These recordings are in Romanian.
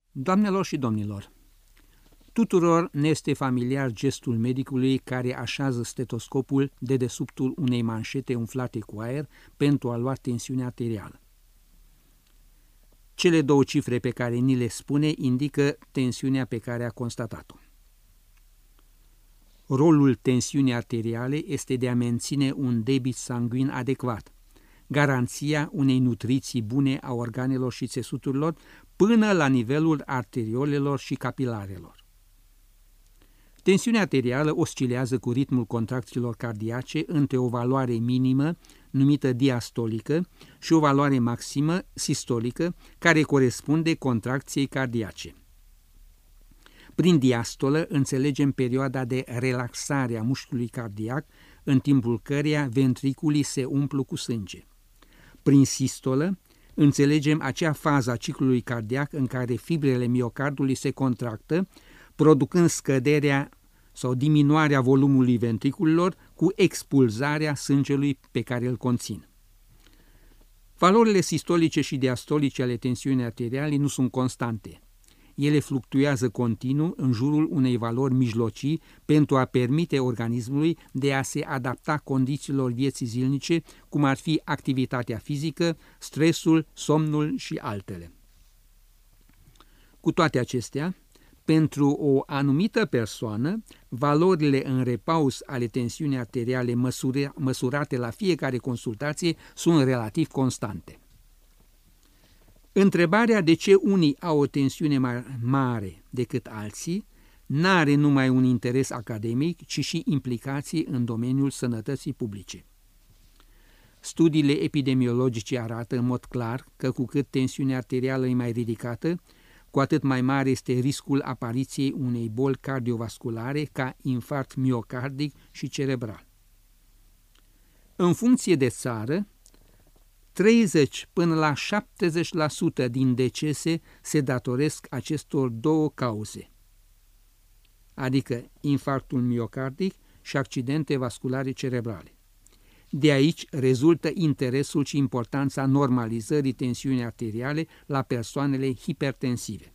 Doamnelor și domnilor, tuturor ne este familiar gestul medicului care așează stetoscopul dedesubtul unei manșete umflate cu aer pentru a lua tensiunea arterială. Cele două cifre pe care ni le spune indică tensiunea pe care a constatat-o. Rolul tensiunii arteriale este de a menține un debit sanguin adecvat, garanția unei nutriții bune a organelor și țesuturilor până la nivelul arteriolelor și capilarelor. Tensiunea arterială oscilează cu ritmul contracțiilor cardiace între o valoare minimă, numită diastolică, și o valoare maximă, sistolică, care corespunde contracției cardiace. Prin diastolă înțelegem perioada de relaxare a mușchiului cardiac, în timpul căreia ventriculii se umplu cu sânge. Prin sistolă înțelegem acea fază a ciclului cardiac în care fibrele miocardului se contractă, producând scăderea sau diminuarea volumului ventriculilor cu expulzarea sângelui pe care îl conțin. Valorile sistolice și diastolice ale tensiunii arteriale nu sunt constante. Ele fluctuează continuu în jurul unei valori mijlocii pentru a permite organismului de a se adapta condițiilor vieții zilnice, cum ar fi activitatea fizică, stresul, somnul și altele. Cu toate acestea, pentru o anumită persoană, valorile în repaus ale tensiunii arteriale măsurate la fiecare consultație sunt relativ constante. Întrebarea de ce unii au o tensiune mai mare decât alții n-are numai un interes academic, ci și implicații în domeniul sănătății publice. Studiile epidemiologice arată în mod clar că cu cât tensiunea arterială e mai ridicată, cu atât mai mare este riscul apariției unei boli cardiovasculare ca infarct miocardic și cerebral. În funcție de țară, 30 până la 70% din decese se datoresc acestor două cauze, adică infarctul miocardic și accidente vasculare cerebrale. De aici rezultă interesul și importanța normalizării tensiunii arteriale la persoanele hipertensive.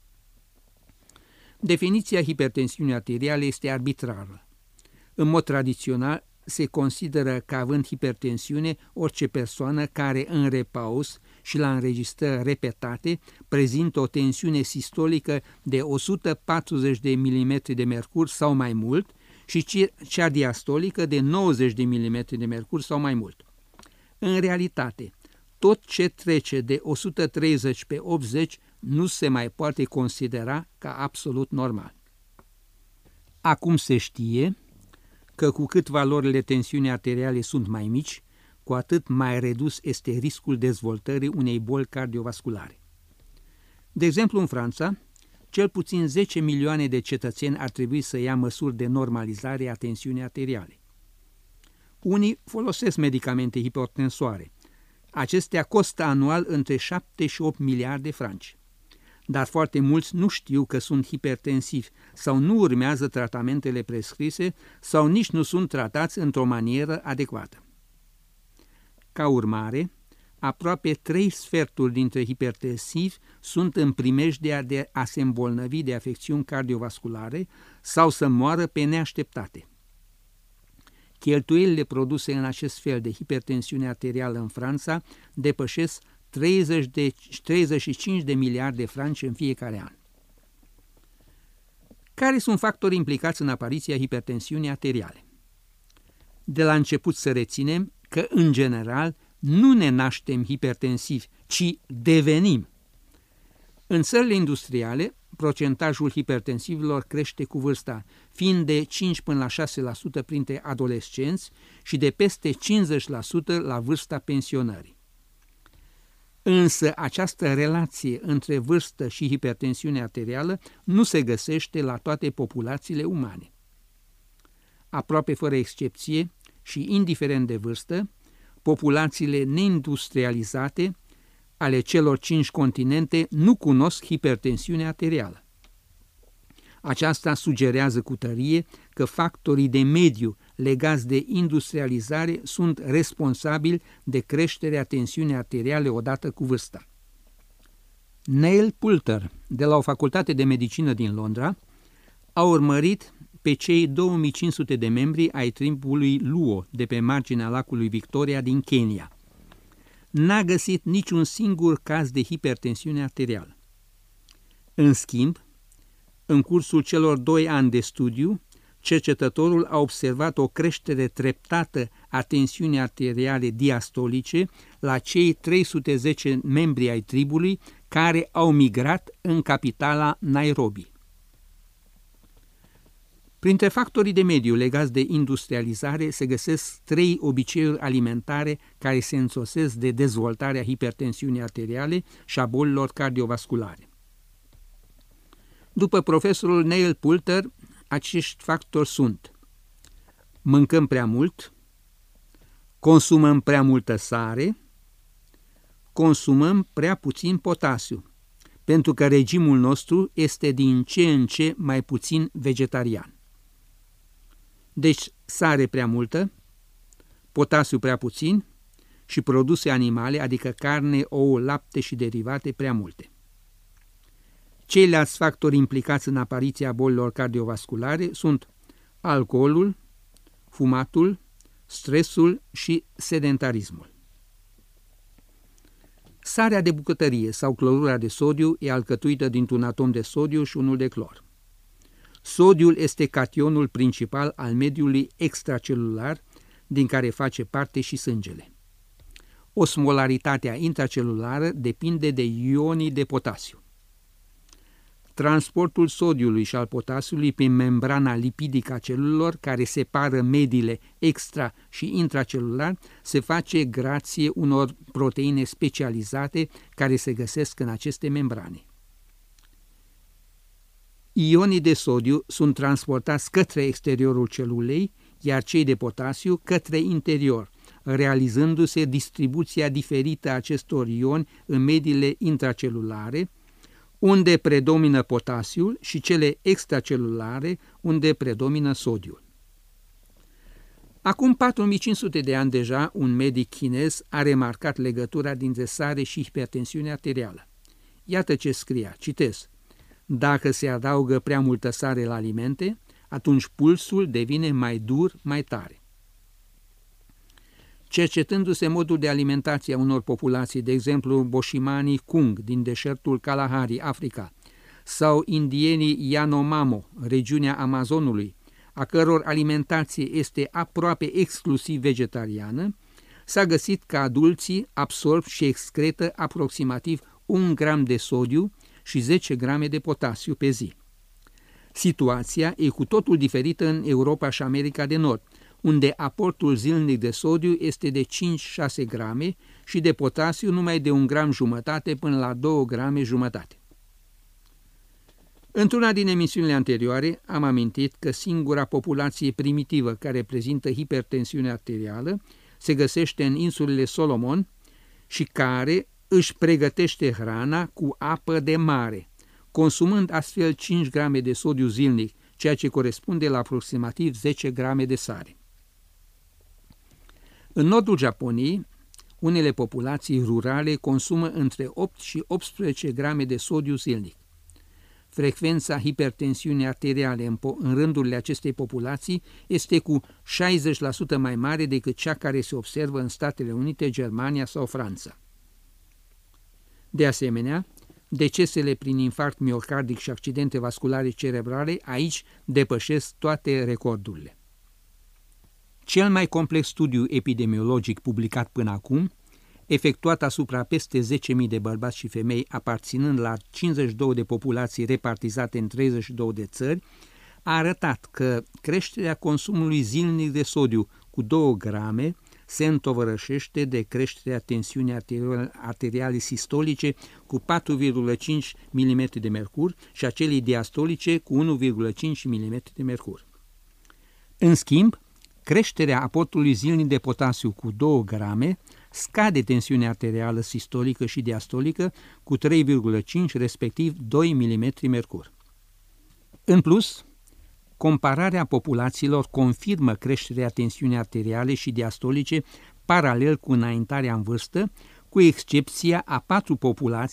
Definiția hipertensiunii arteriale este arbitrară. În mod tradițional, se consideră ca având hipertensiune orice persoană care în repaus și la înregistrări repetate prezintă o tensiune sistolică de 140 de mm de mercur sau mai mult și cea diastolică de 90 de mm de mercur sau mai mult. În realitate, tot ce trece de 130 pe 80 nu se mai poate considera ca absolut normal. Acum se știe că cu cât valorile tensiunii arteriale sunt mai mici, cu atât mai redus este riscul dezvoltării unei boli cardiovasculare. De exemplu, în Franța, cel puțin 10 milioane de cetățeni ar trebui să ia măsuri de normalizare a tensiunii arteriale. Unii folosesc medicamente hipertensoare. Acestea costă anual între 7 și 8 miliarde de franci. Dar foarte mulți nu știu că sunt hipertensivi sau nu urmează tratamentele prescrise sau nici nu sunt tratați într-o manieră adecvată. Ca urmare, aproape 3 sferturi dintre hipertensivi sunt în primejdea de a se îmbolnăvi de afecțiuni cardiovasculare sau să moară pe neașteptate. Cheltuielile produse în acest fel de hipertensiune arterială în Franța depășesc 35 de miliarde de franci în fiecare an. Care sunt factorii implicați în apariția hipertensiunii arteriale? De la început să reținem că, în general, nu ne naștem hipertensivi, ci devenim. În țările industriale, procentajul hipertensivilor crește cu vârsta, fiind de 5 până la 6% printre adolescenți și de peste 50% la vârsta pensionării. Însă această relație între vârstă și hipertensiune arterială nu se găsește la toate populațiile umane. Aproape fără excepție și indiferent de vârstă, populațiile neindustrializate ale celor 5 continente nu cunosc hipertensiunea arterială. Aceasta sugerează cu tărie că factorii de mediu legați de industrializare sunt responsabili de creșterea tensiunii arteriale odată cu vârsta. Neil Poulter, de la o facultate de medicină din Londra, a urmărit pe cei 2500 de membri ai tribului Luo de pe marginea lacului Victoria din Kenya. N-a găsit niciun singur caz de hipertensiune arterială. În schimb, în cursul celor 2 ani de studiu, cercetătorul a observat o creștere treptată a tensiunii arteriale diastolice la cei 310 membri ai tribului care au migrat în capitala Nairobi. Printre factorii de mediu legați de industrializare se găsesc 3 obiceiuri alimentare care se însoțesc de dezvoltarea hipertensiunii arteriale și a bolilor cardiovasculare. După profesorul Neil Poulter, acești factori sunt: mâncăm prea mult, consumăm prea multă sare, consumăm prea puțin potasiu, pentru că regimul nostru este din ce în ce mai puțin vegetarian. Deci sare prea multă, potasiu prea puțin și produse animale, adică carne, ouă, lapte și derivate prea multe. Ceilalți factori implicați în apariția bolilor cardiovasculare sunt alcoolul, fumatul, stresul și sedentarismul. Sarea de bucătărie sau clorura de sodiu e alcătuită dintr-un atom de sodiu și unul de clor. Sodiul este cationul principal al mediului extracelular, din care face parte și sângele. Osmolaritatea intracelulară depinde de ionii de potasiu. Transportul sodiului și al potasiului prin membrana lipidică a celulelor, care separă mediile extra- și intracelular, se face grație unor proteine specializate care se găsesc în aceste membrane. Ionii de sodiu sunt transportați către exteriorul celulei, iar cei de potasiu către interior, realizându-se distribuția diferită a acestor ioni în mediile intracelulare, unde predomină potasiul, și cele extracelulare, unde predomină sodiul. Acum 4500 de ani deja, un medic chinez a remarcat legătura dintre sare și hipertensiune arterială. Iată ce scria, citez: dacă se adaugă prea multă sare la alimente, atunci pulsul devine mai dur, mai tare. Cercetându-se modul de alimentație a unor populații, de exemplu boshimanii Kung din deșertul Kalahari, Africa, sau indienii Yanomamo, regiunea Amazonului, a căror alimentație este aproape exclusiv vegetariană, s-a găsit că adulții absorb și excretă aproximativ 1 gram de sodiu și 10 grame de potasiu pe zi. Situația e cu totul diferită în Europa și America de Nord, unde aportul zilnic de sodiu este de 5-6 grame și de potasiu numai de 1,5 gram până la 2 grame jumătate. Într-una din emisiunile anterioare am amintit că singura populație primitivă care prezintă hipertensiune arterială se găsește în insulele Solomon și care își pregătește hrana cu apă de mare, consumând astfel 5 grame de sodiu zilnic, ceea ce corespunde la aproximativ 10 grame de sare. În nordul Japoniei, unele populații rurale consumă între 8 și 18 grame de sodiu zilnic. Frecvența hipertensiunii arteriale în rândurile acestei populații este cu 60% mai mare decât cea care se observă în Statele Unite, Germania sau Franța. De asemenea, decesele prin infarct miocardic și accidente vasculare cerebrale aici depășesc toate recordurile. Cel mai complex studiu epidemiologic publicat până acum, efectuat asupra peste 10.000 de bărbați și femei aparținând la 52 de populații repartizate în 32 de țări, a arătat că creșterea consumului zilnic de sodiu cu 2 grame se întovărășește de creșterea tensiunii arteriale sistolice cu 4,5 mm de mercur și a celei diastolice cu 1,5 mm de mercur. În schimb, creșterea aportului zilnic de potasiu cu 2 grame scade tensiunea arterială sistolică și diastolică cu 3,5, respectiv 2 mm mercur. În plus, compararea populațiilor confirmă creșterea tensiunii arteriale și diastolice paralel cu înaintarea în vârstă, cu excepția a 4 populații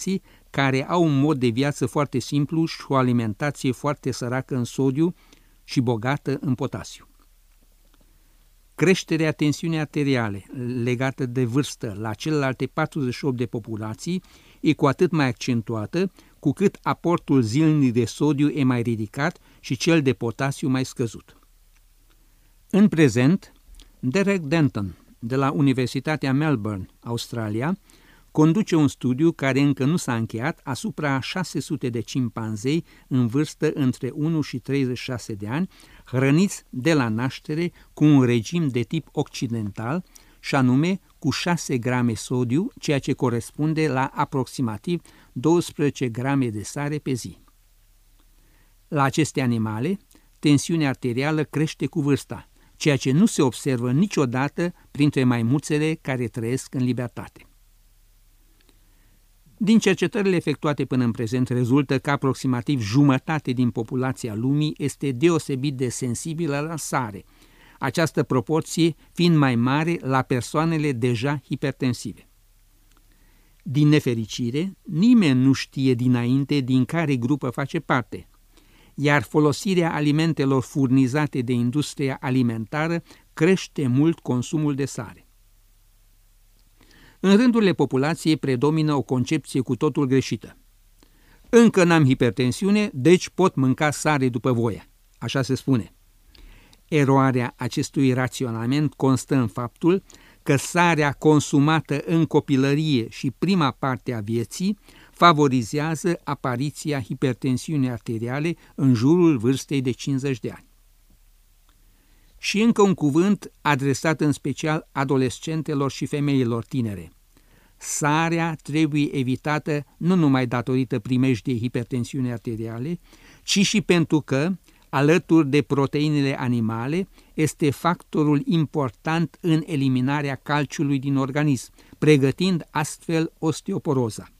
care au un mod de viață foarte simplu și o alimentație foarte săracă în sodiu și bogată în potasiu. Creșterea tensiunii arteriale legată de vârstă la celelalte 48 de populații e cu atât mai accentuată cu cât aportul zilnic de sodiu e mai ridicat și cel de potasiu mai scăzut. În prezent, Derek Denton, de la Universitatea Melbourne, Australia, conduce un studiu care încă nu s-a încheiat asupra 600 de cimpanzei în vârstă între 1 și 36 de ani, hrăniți de la naștere cu un regim de tip occidental, și anume cu 6 grame sodiu, ceea ce corespunde la aproximativ 12 grame de sare pe zi. La aceste animale, tensiunea arterială crește cu vârsta, ceea ce nu se observă niciodată printre maimuțele care trăiesc în libertate. Din cercetările efectuate până în prezent rezultă că aproximativ jumătate din populația lumii este deosebit de sensibilă la sare, această proporție fiind mai mare la persoanele deja hipertensive. Din nefericire, nimeni nu știe dinainte din care grupă face parte, iar folosirea alimentelor furnizate de industria alimentară crește mult consumul de sare. În rândurile populației predomină o concepție cu totul greșită. Încă n-am hipertensiune, deci pot mânca sare după voie. Așa se spune. Eroarea acestui raționament constă în faptul că sarea consumată în copilărie și prima parte a vieții favorizează apariția hipertensiunii arteriale în jurul vârstei de 50 de ani. Și încă un cuvânt adresat în special adolescentelor și femeilor tinere. Sarea trebuie evitată nu numai datorită primejdiei hipertensiunii arteriale, ci și pentru că, alături de proteinele animale, este factorul important în eliminarea calciului din organism, pregătind astfel osteoporoza.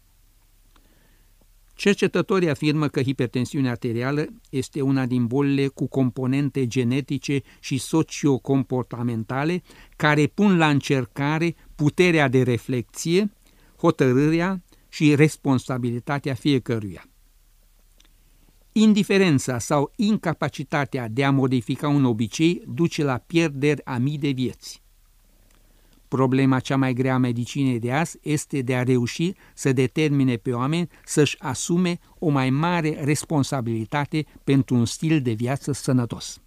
Cercetătorii afirmă că hipertensiunea arterială este una din bolile cu componente genetice și sociocomportamentale care pun la încercare puterea de reflecție, hotărârea și responsabilitatea fiecăruia. Indiferența sau incapacitatea de a modifica un obicei duce la pierderi a mii de vieți. Problema cea mai grea a medicinei de azi este de a reuși să determine pe oameni să-și asume o mai mare responsabilitate pentru un stil de viață sănătos.